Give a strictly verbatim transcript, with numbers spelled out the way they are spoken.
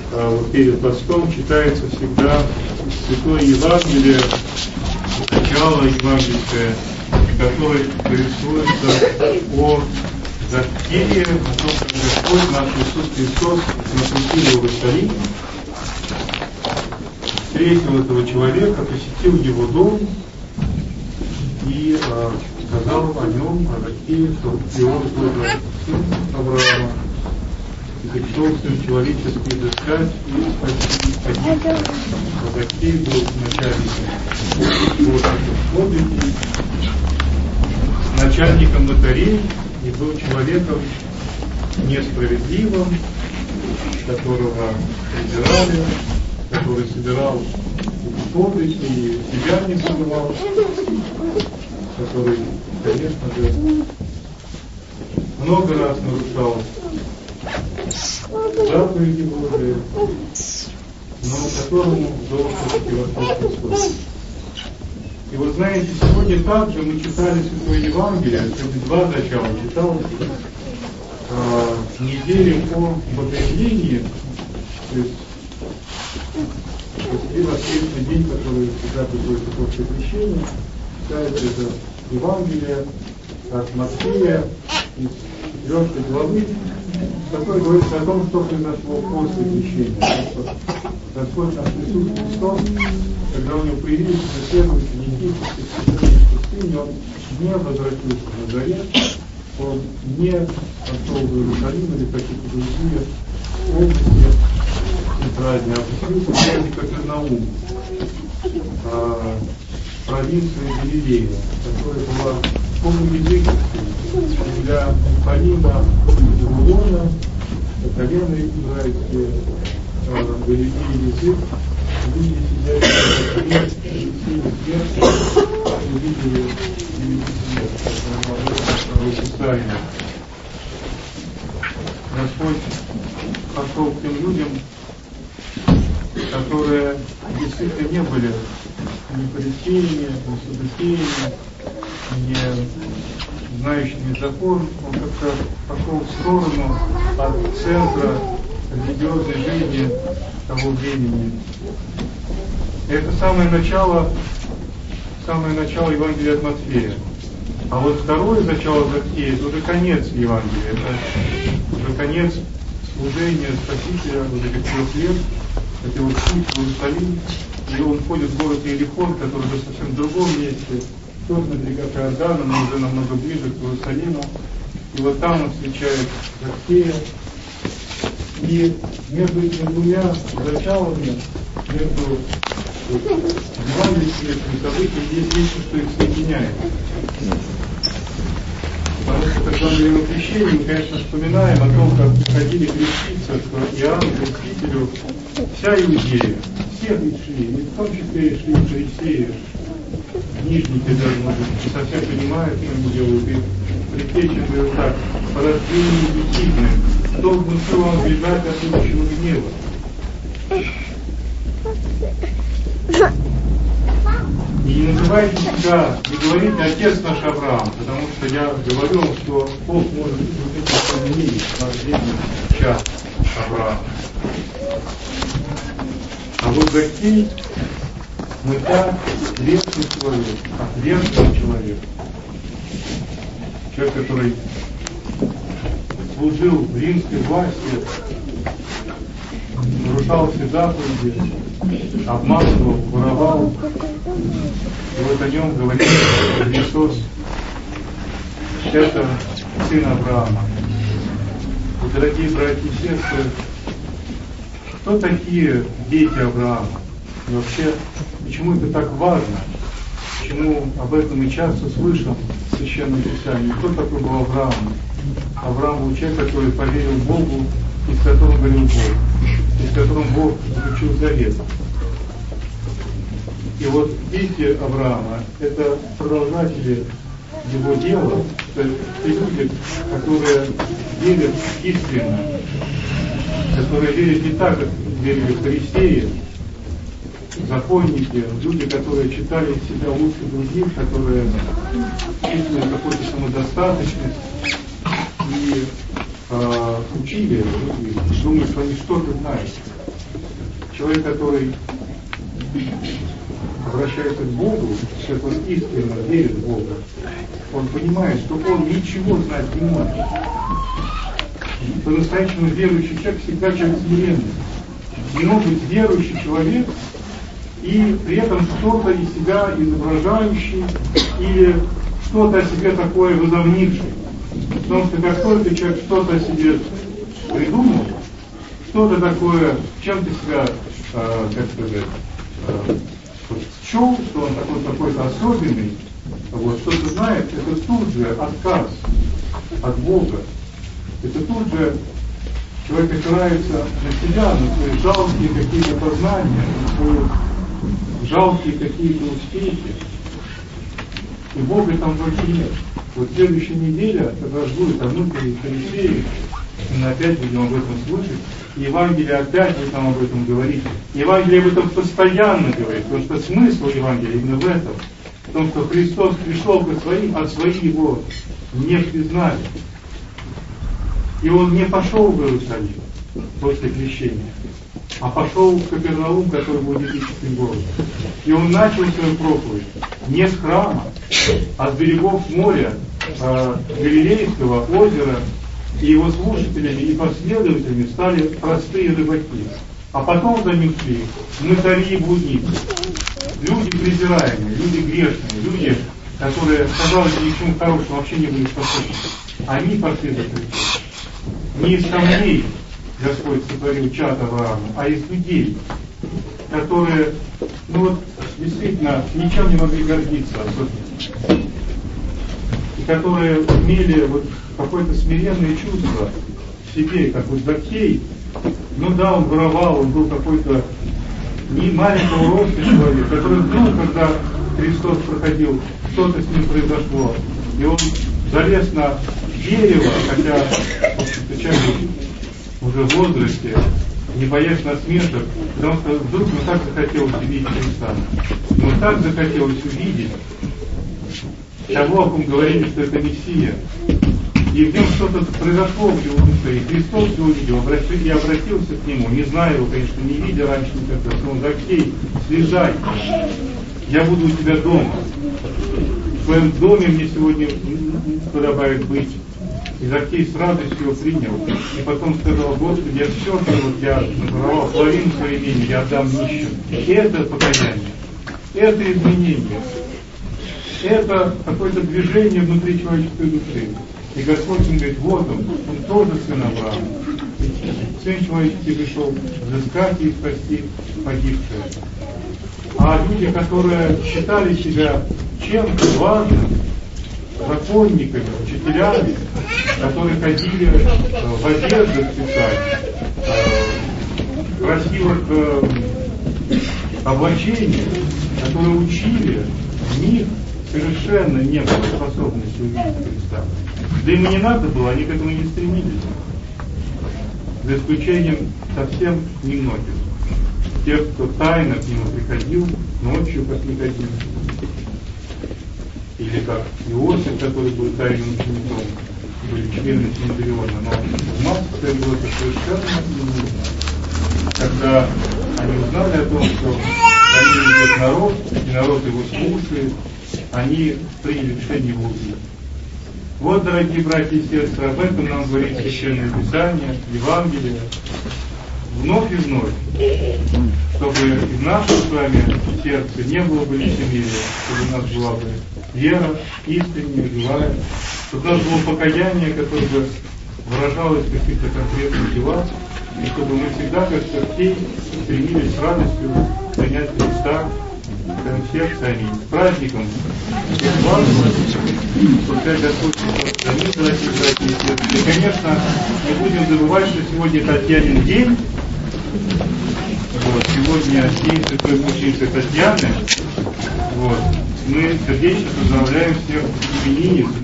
а, вот перед постом читается всегда Святое Евангелие, начало евангельское, которое повествуется о Закхее, о том, как Господь наш Иисус Христос на пути в Иерусалим встретил этого человека, посетил его дом и а, сказал о нем, о Закхее, что и он тоже сын Авраама, и пришел Сын Человеческий изыскать и спасти. А Закхей был начальником подвиги, начальником нотарей и был человеком несправедливым, которого презирали, который собирал подвиги и себя не забывал, который, конечно же, много раз нарушал заповеди Божии, но которому дал все-таки Господь Христос. И вот знаете, сегодня также мы читали Святое Евангелие, сегодня два начала читал, э, неделю о Богоявлении, то есть посреди воскресный день, который всегда приходит после крещения, читается это Евангелие от Матфея из четвёртой главы, такое говорится о том, что произошло после крещения. Господь наш Иисус Христос, когда у него появились первые ученики в пустыне, он не возвратился в Назарет, он не пошел в Иерусалим или какие-то другие области центральные, а поселился в городе Капернаум, провинции Галилея, которая была полуязыческой для Халима Завулона, колено израильские, Галилея язык, люди сидящие на Алексея Смерти, увидели Иисусаина. Господь пошел к тем людям, которые действительно не были ни фарисеями, ни саддукеями, не знающими закон, он как-то пошел в сторону от центра религиозной жизни того времени. И это самое начало, самое начало Евангелия от Матфея. А вот второе начало Закхея, это уже конец Евангелия, это уже конец служения Спасителя вот этих трех лет, это вот путь в Иерусалим, и он входит в город Иерихон, который в совсем другом месте, тоже на берегах Иордана, но уже намного ближе к Иерусалиму. И вот там он встречает Закхея. И между этими двумя началами, между евангельскими событиями, есть нечто, что их соединяет. Потому что, когда мы говорим о крещении, мы, конечно, вспоминаем о том, как приходили креститься к Иоанну Крестителю вся Иудея. Все пришли, и в том числе и шли фарисеи, книжники даже, может быть, не совсем понимают, что они делают. И предтеча говорит так: по рождению египетным, кто внушил вам бежать от будущего гнева? И не называйте себя, не говорите отец наш Авраам, потому что я говорю вам, что Бог может быть вот этим изменить рождение час Авраама. А вот Закхей, мы так ветхий человек, отверженный человек, человек, который служил в римской власти, нарушал все заповеди, обманывал, воровал. И вот о нем говорит Христос, это сын Авраама. И, дорогие братья и сестры, кто такие дети Авраама? И вообще, почему это так важно? Почему об этом и часто слышим в Священном Писании? Кто такой был Авраам? Авраам был человек, который поверил Богу, и с которым говорил Бог, и с которым Бог заключил завет. И вот дети Авраама — это продолжатели его дела, это люди, которые верят искренне, которые верят не так, как верили фарисеи, законники, люди, которые считали себя лучше других, которые чувствовали какую-то самодостаточность и э, учили других, думали, что они что-то знают. человек, который обращается к Богу, человек, он искренне верит в Бога, он понимает, что он ничего знать не может. По-настоящему верующий человек всегда человек смиренный. Не может быть верующий человек и при этом что-то из себя изображающий или что-то о себе такое возомнивший. Потому что как только человек что-то о себе придумал, что-то такое, чем-то себя, э, как сказать, э, счел, что он такой какой-то особенный, вот, что-то знает, это тут же отказ от Бога. Это тут же человек опирается на себя, на свои жалкие какие-то познания, на свои жалкие какие-то успехи. И Бога там больше нет. Вот следующая неделя, когда будет о внутренней фарисеи, мы опять будем об этом слышать, и Евангелие опять будет нам об этом говорить. Евангелие об этом постоянно говорит, потому что смысл Евангелия именно в этом, в том, что Христос пришел к своим, а свои его не признали. И он не пошел в Иерусалим после крещения, а пошел в Капернаум, который был языческим городом. И он начал свою проповедь не с храма, а с берегов моря, э, Галилейского озера, и его слушателями и последователями стали простые рыбаки. А потом за ним шли мытари и блудницы, люди презираемые, люди грешные, люди, которые, казалось, ни к чему хорошему вообще не были способны. Они пошли за Христом. Не из камней Господь сотворил чад Авраама, а из людей, которые, ну вот, действительно, ничем не могли гордиться особенно. И которые имели вот какое-то смиренное чувство в себе, как вот Закхей. Ну да, он воровал, он был какой-то не маленького роста человек, который вдруг, когда Христос проходил, что-то с ним произошло, и он залез на дерево, хотя, в общем-то, человек уже в возрасте, не боясь насмешек, потому что вдруг ему так захотелось увидеть Христа. Ему так захотелось увидеть того, о ком говорили, что это Мессия. И в нем что-то произошло в его душе, и Христос его увидел, и обратился к нему, не знаю его, конечно, не видя раньше никогда, но он: Закхей, слезай, я буду у тебя дома. В твоем доме мне сегодня подобает быть. И Закхей с радостью его принял. И потом сказал: Господи, я все, что вот я наворовал, половину своего имени я отдам нищим. И это покаяние, это изменение, это какое-то движение внутри человеческой души. И Господь ему говорит: вот он, он тоже сын Авраама. Сын человеческий пришел взыскать и спасти погибшие. А люди, которые считали себя чем-то важным, законниками, учителями, которые ходили в одеждах специальных, в красивых облачениях, которые учили, в них совершенно не было способности увидеть Христа. Да им и не надо было, они к этому не стремились. За исключением совсем немногих. Тех, кто тайно к нему приходил, ночью как Никодим. Или как Иосиф, который был тайным учеником, были члены Синедриона. Но в массе было это совершенно не нужно. Когда они узнали о том, что они идет народ, и народ его слушает, они приняли решение его убить. Вот, дорогие братья и сестры, об этом нам говорит Священное Писание, Евангелие, вновь и вновь, чтобы и в нашем с вами сердце не было бы лицемерия, чтобы у нас была бы вера искренняя, живая, чтобы у нас было покаяние, которое бы выражалось в каких-то конкретных делах, и чтобы мы всегда, как Закхей, стремились с радостью принять Христа в своем сердце. Аминь. С праздником! Всех вас! Пускай Господь хранит, дорогие братья и сестры. И, конечно, не будем забывать, что сегодня Татьянин день. Вот, сегодня день святой мученицы Татьяны. Вот. Мы сердечно поздравляем всех именинниц.